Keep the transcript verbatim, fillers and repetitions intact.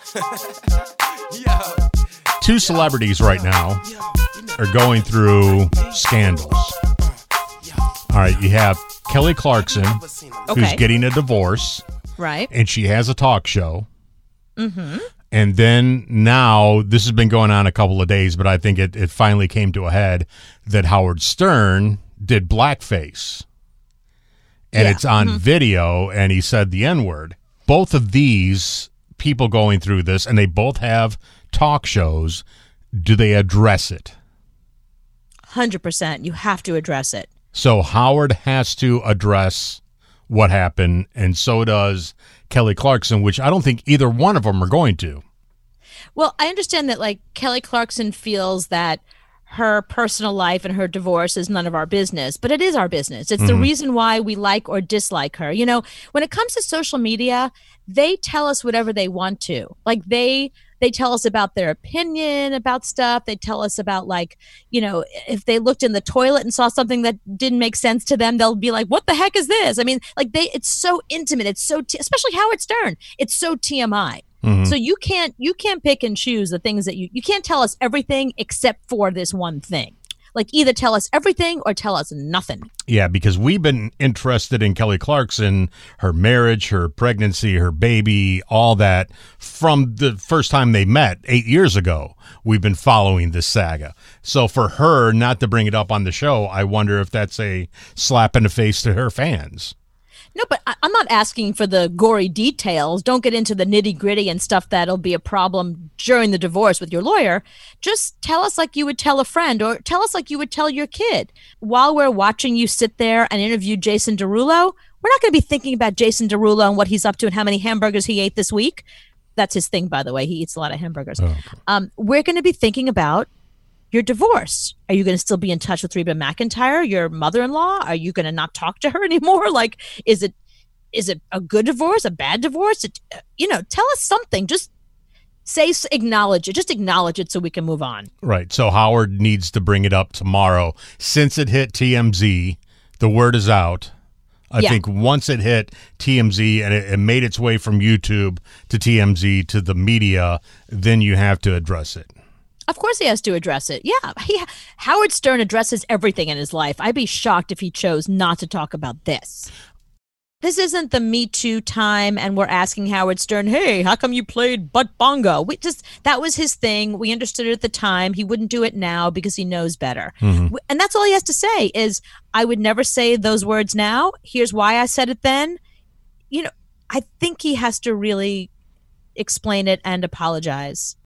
Two celebrities right now are going through scandals. All right, you have Kelly Clarkson, Okay. who's getting a divorce, Right. and she has a talk show. Mm-hmm. And then now, this has been going on a couple of days, but I think it, it finally came to a head that Howard Stern did blackface. And Yeah. it's on Mhm. video, and he said the N-word. Both of these people going through this, and they both have talk shows, do they address it? one hundred percent. You have to address it. So Howard has to address what happened, and so does Kelly Clarkson, which I don't think either one of them are going to. Well, I understand that, like, Kelly Clarkson feels that her personal life and her divorce is none of our business, but it is our business. It's the Mhm. reason why we like or dislike her. You know, when it comes to social media, they tell us whatever they want to. Like, they they tell us about their opinion about stuff. They tell us about, like, you know, if they looked in the toilet and saw something that didn't make sense to them, they'll be like, what the heck is this? I mean, like, they it's so intimate. It's so, t- especially Howard Stern. It's so T M I. Mhm. So you can't you can't pick and choose the things that you you can't tell us everything except for this one thing. Like, either tell us everything or tell us nothing. Yeah, because we've been interested in Kelly Clarkson, her marriage, her pregnancy, her baby, all that from the first time they met eight years ago. We've been following this saga. So for her not to bring it up on the show, I wonder if that's a slap in the face to her fans. No, but I, I'm not asking for the gory details. Don't get into the nitty gritty and stuff that'll be a problem during the divorce with your lawyer. Just tell us like you would tell a friend, or tell us like you would tell your kid. While we're watching you sit there and interview Jason Derulo, we're not going to be thinking about Jason Derulo and what he's up to and how many hamburgers he ate this week. That's his thing, by the way. He eats a lot of hamburgers. Oh, okay. Um, we're going to be thinking about your divorce. Are you going to still be in touch with Reba McEntire, your mother-in-law? Are you going to not talk to her anymore? Like, is it is it a good divorce, a bad divorce? It, you know, tell us something. Just say, acknowledge it. Just acknowledge it so we can move on. Right. So Howard needs to bring it up tomorrow. Since it hit T M Z, the word is out. I Yeah. think once it hit T M Z and it, it made its way from YouTube to T M Z to the media, then you have to address it. Of course he has to address it. Yeah. He, Howard Stern addresses everything in his life. I'd be shocked if he chose not to talk about this. This isn't the Me Too time, and we're asking Howard Stern, hey, how come you played butt bongo? We just that was his thing. We understood it at the time. He wouldn't do it now because he knows better. Mhm. And that's all he has to say is, I would never say those words now. Here's why I said it then. You know, I think he has to really explain it and apologize.